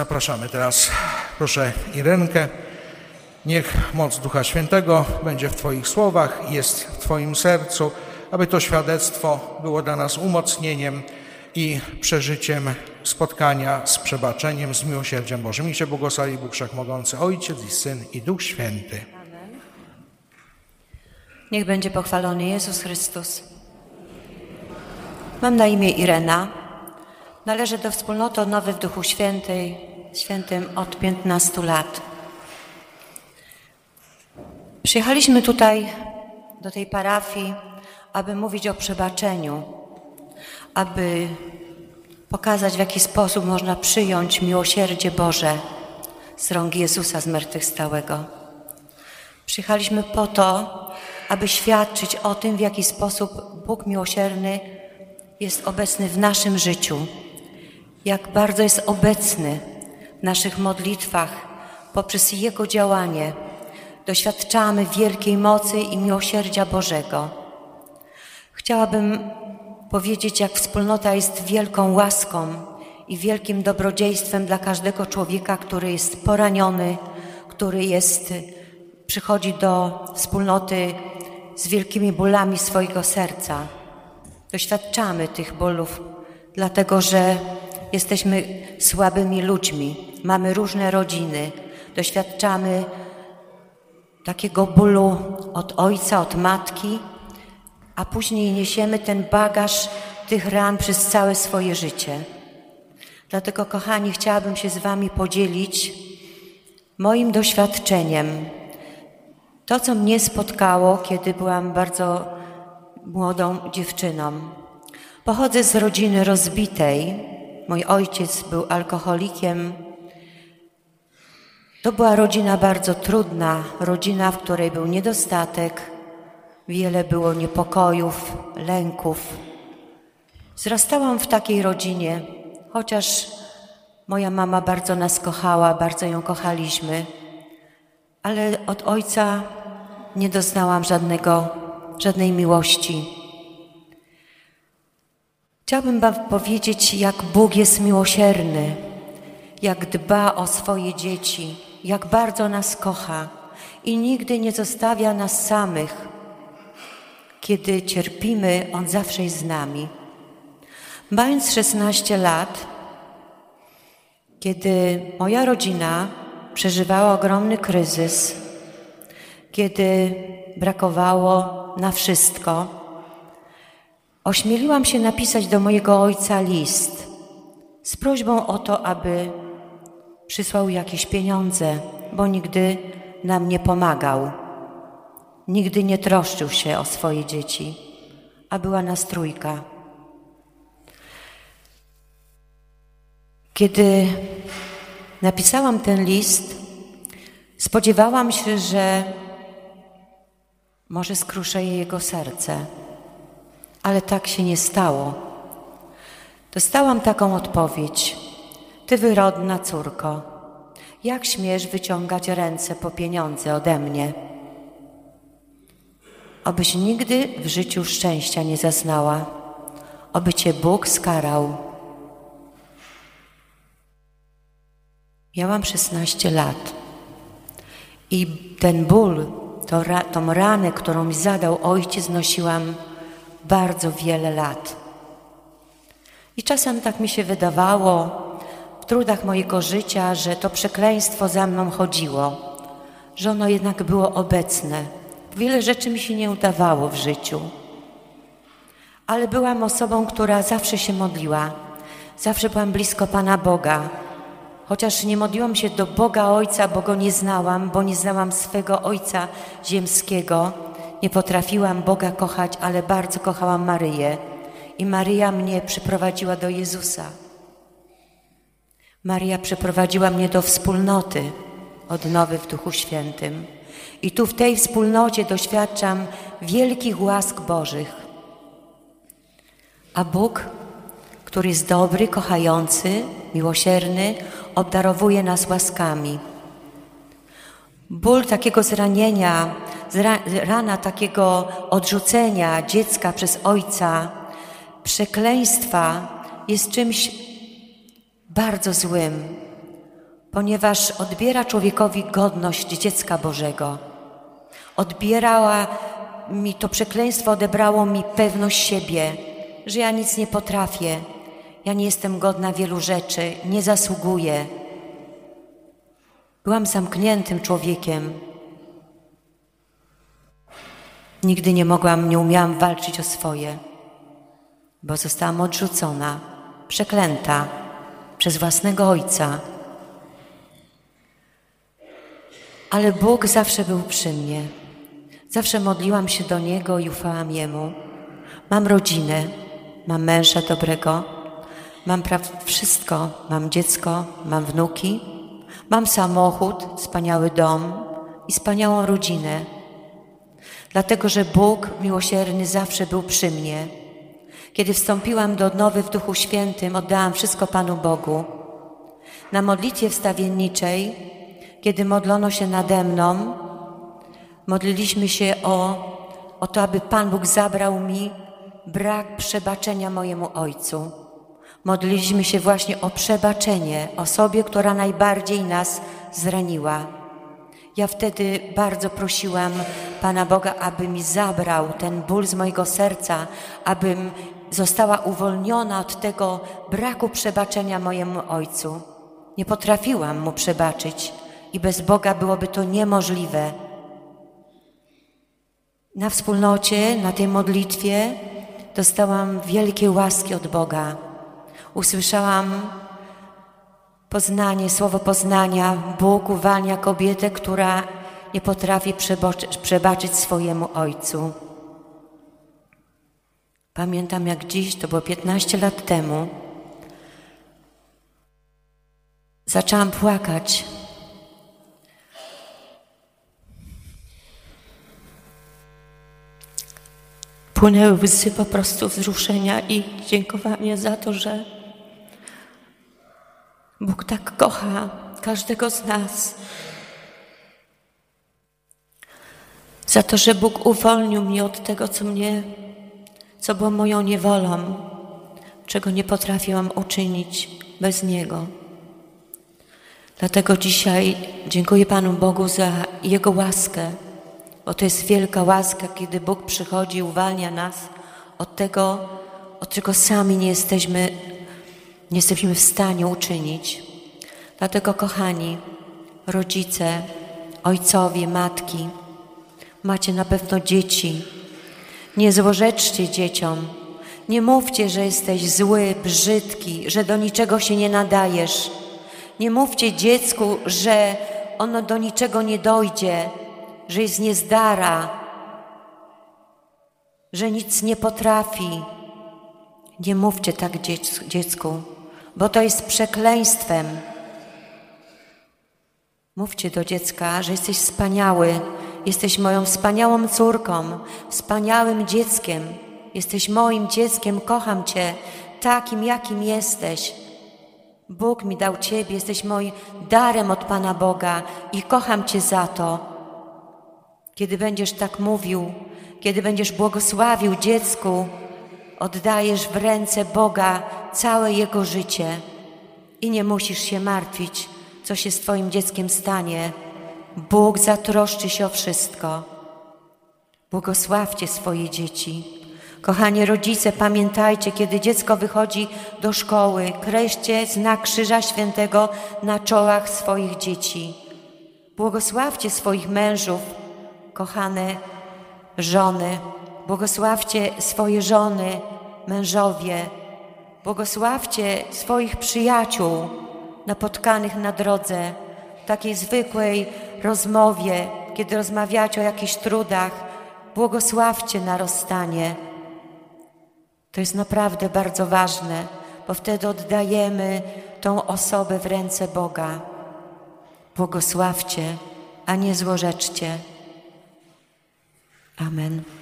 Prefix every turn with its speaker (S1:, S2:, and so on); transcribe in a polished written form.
S1: Zapraszamy teraz, proszę, Irenkę. Niech moc Ducha Świętego będzie w Twoich słowach, jest w Twoim sercu, aby to świadectwo było dla nas umocnieniem i przeżyciem spotkania z przebaczeniem, z miłosierdziem Bożym. I Cię błogosławi Bóg Wszechmogący, Ojciec i Syn i Duch Święty.
S2: Amen. Niech będzie pochwalony Jezus Chrystus. Mam na imię Irena. Należę do wspólnoty Odnowy w Duchu Świętym od 15 lat. Przyjechaliśmy tutaj, do tej parafii, aby mówić o przebaczeniu, aby pokazać, w jaki sposób można przyjąć miłosierdzie Boże z rąk Jezusa zmartwychwstałego. Przyjechaliśmy po to, aby świadczyć o tym, w jaki sposób Bóg miłosierny jest obecny w naszym życiu, jak bardzo jest obecny w naszych modlitwach poprzez Jego działanie. Doświadczamy wielkiej mocy i miłosierdzia Bożego. Chciałabym powiedzieć, jak wspólnota jest wielką łaską i wielkim dobrodziejstwem dla każdego człowieka, który jest poraniony, który przychodzi do wspólnoty z wielkimi bólami swojego serca. Doświadczamy tych bólów, dlatego że jesteśmy słabymi ludźmi, mamy różne rodziny, doświadczamy takiego bólu od ojca, od matki, a później niesiemy ten bagaż tych ran przez całe swoje życie. Dlatego, kochani, chciałabym się z Wami podzielić moim doświadczeniem. To, co mnie spotkało, kiedy byłam bardzo młodą dziewczyną. Pochodzę z rodziny rozbitej. Mój ojciec był alkoholikiem. To była rodzina bardzo trudna, rodzina, w której był niedostatek, wiele było niepokojów, lęków. Wzrastałam w takiej rodzinie, chociaż moja mama bardzo nas kochała, bardzo ją kochaliśmy, ale od ojca nie doznałam żadnej miłości. Chciałabym Wam powiedzieć, jak Bóg jest miłosierny, jak dba o swoje dzieci, jak bardzo nas kocha i nigdy nie zostawia nas samych. Kiedy cierpimy, On zawsze jest z nami. Mając 16 lat, kiedy moja rodzina przeżywała ogromny kryzys, kiedy brakowało na wszystko, ośmieliłam się napisać do mojego ojca list z prośbą o to, aby przysłał jakieś pieniądze, bo nigdy nam nie pomagał. Nigdy nie troszczył się o swoje dzieci, a była nas trójka. Kiedy napisałam ten list, spodziewałam się, że może skruszeje jego serce, ale tak się nie stało. Dostałam taką odpowiedź: Ty wyrodna córko, jak śmiesz wyciągać ręce po pieniądze ode mnie? Obyś nigdy w życiu szczęścia nie zaznała, oby Cię Bóg skarał. Miałam 16 lat i ten ból, tą ranę, którą mi zadał ojciec, nosiłam bardzo wiele lat. I czasem tak mi się wydawało w trudach mojego życia, że to przekleństwo za mną chodziło, że ono jednak było obecne. Wiele rzeczy mi się nie udawało w życiu, ale byłam osobą, która zawsze się modliła. Zawsze byłam blisko Pana Boga. Chociaż nie modliłam się do Boga Ojca, bo Go nie znałam, bo nie znałam swego Ojca ziemskiego. Nie potrafiłam Boga kochać, ale bardzo kochałam Maryję. I Maryja mnie przyprowadziła do Jezusa. Maryja przyprowadziła mnie do wspólnoty Odnowy w Duchu Świętym. I tu w tej wspólnocie doświadczam wielkich łask Bożych. A Bóg, który jest dobry, kochający, miłosierny, obdarowuje nas łaskami. Ból takiego zranienia, rana takiego odrzucenia dziecka przez ojca, przekleństwa jest czymś bardzo złym. ponieważ odbiera człowiekowi godność dziecka Bożego. Odbierała mi to przekleństwo, odebrało mi pewność siebie, że ja nic nie potrafię, ja nie jestem godna wielu rzeczy, nie zasługuję. Byłam zamkniętym człowiekiem. Nigdy nie umiałam walczyć o swoje, bo zostałam odrzucona, przeklęta przez własnego ojca. Ale Bóg zawsze był przy mnie. Zawsze modliłam się do Niego i ufałam Jemu. Mam rodzinę, mam męża dobrego, mam wszystko, mam dziecko, mam wnuki, mam samochód, wspaniały dom i wspaniałą rodzinę. Dlatego, że Bóg miłosierny zawsze był przy mnie. Kiedy wstąpiłam do odnowy w Duchu Świętym, oddałam wszystko Panu Bogu. Na modlitwie wstawienniczej, kiedy modlono się nade mną, modliliśmy się o to, aby Pan Bóg zabrał mi brak przebaczenia mojemu ojcu. Modliliśmy się właśnie o przebaczenie osobie, która najbardziej nas zraniła. Ja wtedy bardzo prosiłam Pana Boga, aby mi zabrał ten ból z mojego serca, abym została uwolniona od tego braku przebaczenia mojemu ojcu. Nie potrafiłam mu przebaczyć i bez Boga byłoby to niemożliwe. Na wspólnocie, na tej modlitwie dostałam wielkie łaski od Boga. Usłyszałam poznanie, słowo poznania. Bóg uwalnia kobietę, która nie potrafi przebaczyć swojemu ojcu. Pamiętam jak dziś, to było 15 lat temu, zaczęłam płakać. Płynęły łzy po prostu wzruszenia i dziękowania za to, że Bóg tak kocha każdego z nas. Za to, że Bóg uwolnił mnie od tego, co było moją niewolą, czego nie potrafiłam uczynić bez Niego. Dlatego dzisiaj dziękuję Panu Bogu za Jego łaskę, bo to jest wielka łaska, kiedy Bóg przychodzi i uwalnia nas od tego, od czego sami nie jesteśmy w stanie uczynić. Dlatego, kochani, rodzice, ojcowie, matki, macie na pewno dzieci. Nie złorzeczcie dzieciom. Nie mówcie, że jesteś zły, brzydki, że do niczego się nie nadajesz. Nie mówcie dziecku, że ono do niczego nie dojdzie, że jest niezdara, że nic nie potrafi. Nie mówcie tak dziecku, bo to jest przekleństwem. Mówcie do dziecka, że jesteś wspaniały, jesteś moją wspaniałą córką, wspaniałym dzieckiem. Jesteś moim dzieckiem, kocham Cię takim, jakim jesteś. Bóg mi dał Ciebie, jesteś moim darem od Pana Boga i kocham Cię za to. Kiedy będziesz tak mówił, kiedy będziesz błogosławił dziecku, oddajesz w ręce Boga całe jego życie i nie musisz się martwić, co się z Twoim dzieckiem stanie. Bóg zatroszczy się o wszystko. Błogosławcie swoje dzieci. Kochani rodzice, pamiętajcie, kiedy dziecko wychodzi do szkoły, kreślcie znak Krzyża Świętego na czołach swoich dzieci. Błogosławcie swoich mężów, kochane żony. Błogosławcie swoje żony, mężowie. Błogosławcie swoich przyjaciół napotkanych na drodze, w takiej zwykłej rozmowie, kiedy rozmawiacie o jakichś trudach. Błogosławcie na rozstanie. To jest naprawdę bardzo ważne, bo wtedy oddajemy tą osobę w ręce Boga. Błogosławcie, a nie złorzeczcie. Amen.